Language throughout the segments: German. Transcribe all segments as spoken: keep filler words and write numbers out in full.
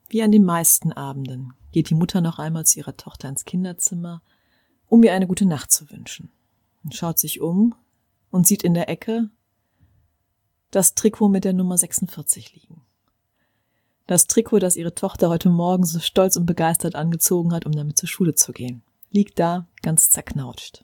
Wie an den meisten Abenden geht die Mutter noch einmal zu ihrer Tochter ins Kinderzimmer, um ihr eine gute Nacht zu wünschen. Und schaut sich um und sieht in der Ecke das Trikot mit der Nummer sechsundvierzig liegen. Das Trikot, das ihre Tochter heute Morgen so stolz und begeistert angezogen hat, um damit zur Schule zu gehen, liegt da ganz zerknautscht.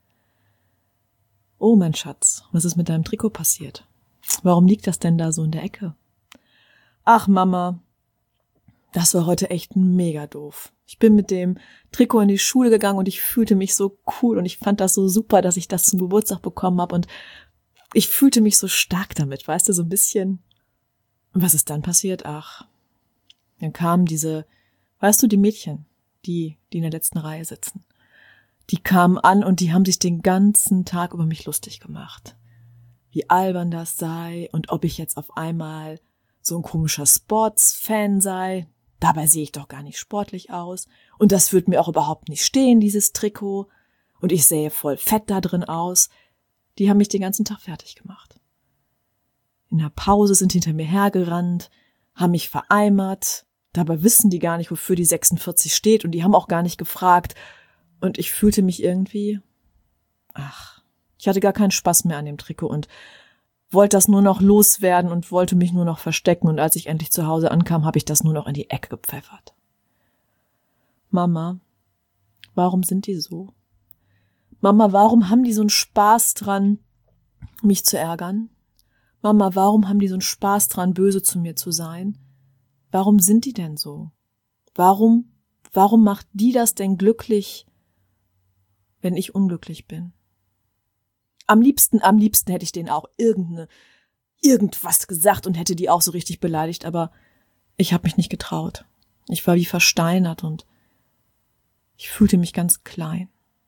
Oh, mein Schatz, was ist mit deinem Trikot passiert? Warum liegt das denn da so in der Ecke? Ach, Mama, das war heute echt mega doof. Ich bin mit dem Trikot in die Schule gegangen und ich fühlte mich so cool und ich fand das so super, dass ich das zum Geburtstag bekommen habe und ich fühlte mich so stark damit, weißt du, so ein bisschen. Und was ist dann passiert? Ach, dann kamen diese, weißt du, die Mädchen, die, die in der letzten Reihe sitzen. Die kamen an und die haben sich den ganzen Tag über mich lustig gemacht. Wie albern das sei und ob ich jetzt auf einmal so ein komischer Sports-Fan sei. Dabei sehe ich doch gar nicht sportlich aus. Und das würde mir auch überhaupt nicht stehen, dieses Trikot. Und ich sähe voll fett da drin aus. Die haben mich den ganzen Tag fertig gemacht. In der Pause sind hinter mir hergerannt, haben mich vereimert. Dabei wissen die gar nicht, wofür die sechsundvierzig steht. Und die haben auch gar nicht gefragt. Und ich fühlte mich irgendwie, ach, ich hatte gar keinen Spaß mehr an dem Trikot und wollte das nur noch loswerden und wollte mich nur noch verstecken. Und als ich endlich zu Hause ankam, habe ich das nur noch in die Ecke gepfeffert. Mama, warum sind die so? Mama, warum haben die so einen Spaß dran, mich zu ärgern? Mama, warum haben die so einen Spaß dran, böse zu mir zu sein? Warum sind die denn so? Warum, warum macht die das denn glücklich, wenn ich unglücklich bin? Am liebsten, am liebsten hätte ich denen auch irgendeine, irgendwas gesagt und hätte die auch so richtig beleidigt, aber ich habe mich nicht getraut. Ich war wie versteinert und ich fühlte mich ganz klein.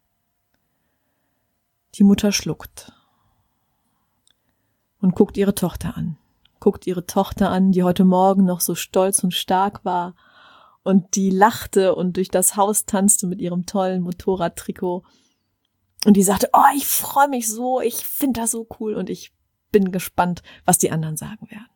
Die Mutter schluckt und guckt ihre Tochter an. Guckt ihre Tochter an, die heute Morgen noch so stolz und stark war und die lachte und durch das Haus tanzte mit ihrem tollen Motorradtrikot. Und die sagte, oh, ich freue mich so, ich finde das so cool und ich bin gespannt, was die anderen sagen werden.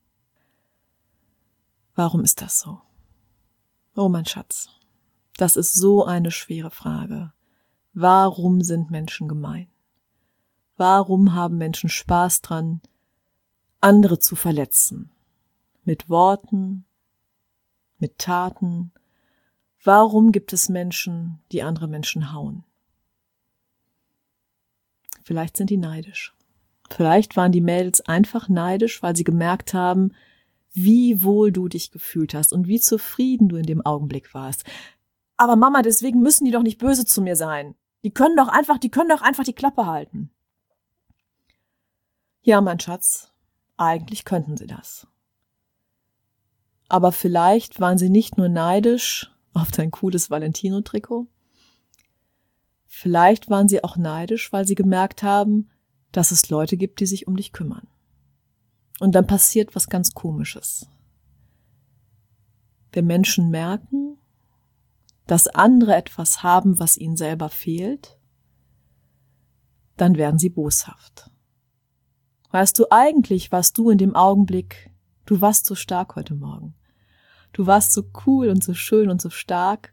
Warum ist das so? Oh, mein Schatz, das ist so eine schwere Frage. Warum sind Menschen gemein? Warum haben Menschen Spaß dran, andere zu verletzen? Mit Worten, mit Taten. Warum gibt es Menschen, die andere Menschen hauen? Vielleicht sind die neidisch. Vielleicht waren die Mädels einfach neidisch, weil sie gemerkt haben, wie wohl du dich gefühlt hast und wie zufrieden du in dem Augenblick warst. Aber Mama, deswegen müssen die doch nicht böse zu mir sein. Die können doch einfach, die können doch einfach die Klappe halten. Ja, mein Schatz, eigentlich könnten sie das. Aber vielleicht waren sie nicht nur neidisch auf dein cooles Valentino-Trikot. Vielleicht waren sie auch neidisch, weil sie gemerkt haben, dass es Leute gibt, die sich um dich kümmern. Und dann passiert was ganz Komisches. Wenn Menschen merken, dass andere etwas haben, was ihnen selber fehlt, dann werden sie boshaft. Weißt du, eigentlich warst du in dem Augenblick, du warst so stark heute Morgen. Du warst so cool und so schön und so stark.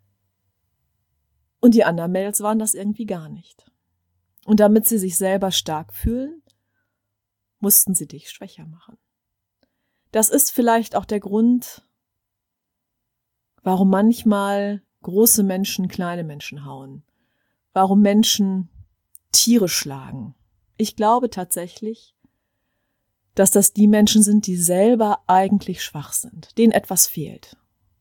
Und die anderen Mädels waren das irgendwie gar nicht. Und damit sie sich selber stark fühlen, mussten sie dich schwächer machen. Das ist vielleicht auch der Grund, warum manchmal große Menschen kleine Menschen hauen. Warum Menschen Tiere schlagen. Ich glaube tatsächlich, dass das die Menschen sind, die selber eigentlich schwach sind, denen etwas fehlt.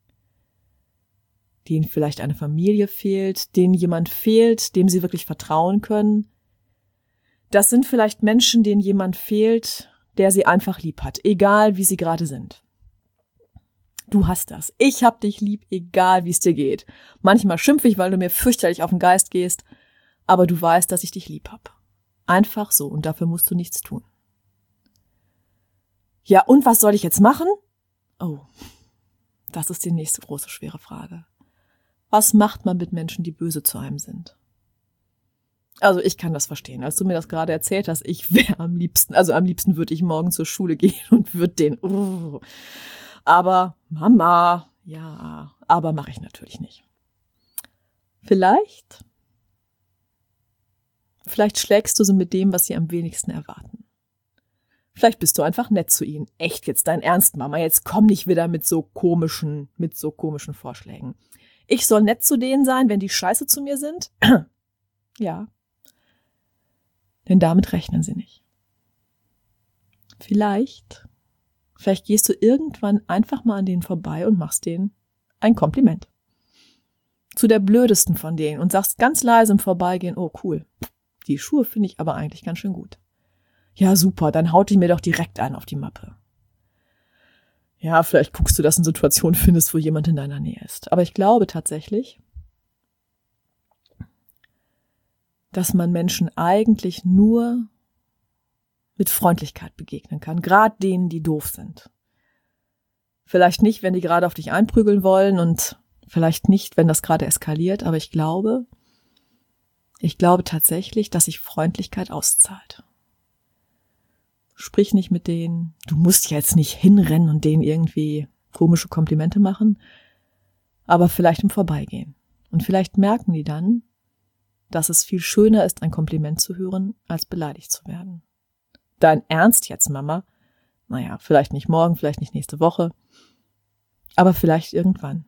Denen vielleicht eine Familie fehlt, denen jemand fehlt, dem sie wirklich vertrauen können. Das sind vielleicht Menschen, denen jemand fehlt, der sie einfach lieb hat, egal wie sie gerade sind. Du hast das. Ich hab dich lieb, egal wie es dir geht. Manchmal schimpfe ich, weil du mir fürchterlich auf den Geist gehst, aber du weißt, dass ich dich lieb hab. Einfach so, und dafür musst du nichts tun. Ja, und was soll ich jetzt machen? Oh, das ist die nächste große, schwere Frage. Was macht man mit Menschen, die böse zu einem sind? Also ich kann das verstehen. Als du mir das gerade erzählt hast, ich wäre am liebsten, also am liebsten würde ich morgen zur Schule gehen und würde den, uh, Aber Mama, ja, aber mache ich natürlich nicht. Vielleicht, vielleicht schlägst du sie mit dem, was sie am wenigsten erwarten. Vielleicht bist du einfach nett zu ihnen. Echt jetzt dein Ernst, Mama, jetzt komm nicht wieder mit so komischen, mit so komischen Vorschlägen. Ich soll nett zu denen sein, wenn die scheiße zu mir sind? Ja. Denn damit rechnen sie nicht. Vielleicht, vielleicht gehst du irgendwann einfach mal an denen vorbei und machst denen ein Kompliment. Zu der blödesten von denen und sagst ganz leise im Vorbeigehen, oh cool, die Schuhe finde ich aber eigentlich ganz schön gut. Ja, super, dann haut die mir doch direkt ein auf die Mappe. Ja, vielleicht guckst du, dass du eine Situation findest, wo jemand in deiner Nähe ist. Aber ich glaube tatsächlich, dass man Menschen eigentlich nur mit Freundlichkeit begegnen kann, gerade denen, die doof sind. Vielleicht nicht, wenn die gerade auf dich einprügeln wollen und vielleicht nicht, wenn das gerade eskaliert, aber ich glaube, ich glaube tatsächlich, dass sich Freundlichkeit auszahlt. Sprich nicht mit denen, du musst jetzt nicht hinrennen und denen irgendwie komische Komplimente machen, aber vielleicht im Vorbeigehen. Und vielleicht merken die dann, dass es viel schöner ist, ein Kompliment zu hören, als beleidigt zu werden. Dein Ernst jetzt, Mama? Naja, vielleicht nicht morgen, vielleicht nicht nächste Woche, aber vielleicht irgendwann.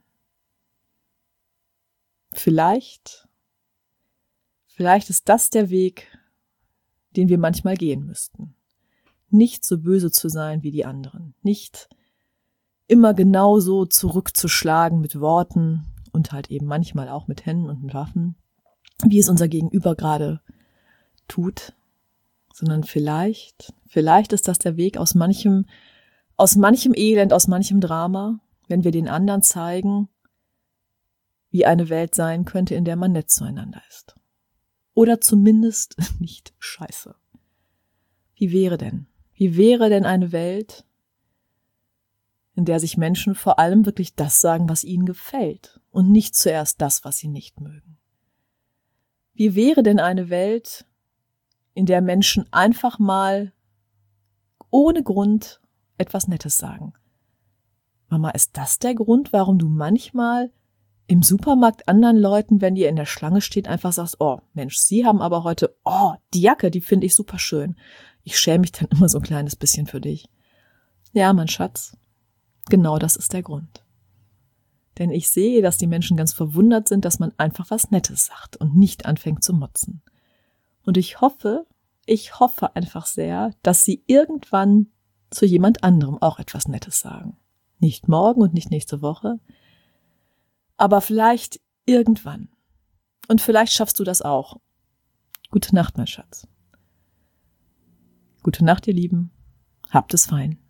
Vielleicht, vielleicht ist das der Weg, den wir manchmal gehen müssten. Nicht so böse zu sein wie die anderen, nicht immer genauso zurückzuschlagen mit Worten und halt eben manchmal auch mit Händen und mit Waffen, wie es unser Gegenüber gerade tut, sondern vielleicht, vielleicht ist das der Weg aus manchem, aus manchem Elend, aus manchem Drama, wenn wir den anderen zeigen, wie eine Welt sein könnte, in der man nett zueinander ist. Oder zumindest nicht scheiße. Wie wäre denn? Wie wäre denn eine Welt, in der sich Menschen vor allem wirklich das sagen, was ihnen gefällt und nicht zuerst das, was sie nicht mögen? Wie wäre denn eine Welt, in der Menschen einfach mal ohne Grund etwas Nettes sagen? Mama, ist das der Grund, warum du manchmal im Supermarkt anderen Leuten, wenn ihr in der Schlange steht, einfach sagst, oh Mensch, sie haben aber heute, oh, die Jacke, die finde ich super schön. Ich schäme mich dann immer so ein kleines bisschen für dich. Ja, mein Schatz, genau das ist der Grund. Denn ich sehe, dass die Menschen ganz verwundert sind, dass man einfach was Nettes sagt und nicht anfängt zu motzen. Und ich hoffe, ich hoffe einfach sehr, dass sie irgendwann zu jemand anderem auch etwas Nettes sagen. Nicht morgen und nicht nächste Woche, aber vielleicht irgendwann. Und vielleicht schaffst du das auch. Gute Nacht, mein Schatz. Gute Nacht, ihr Lieben. Habt es fein.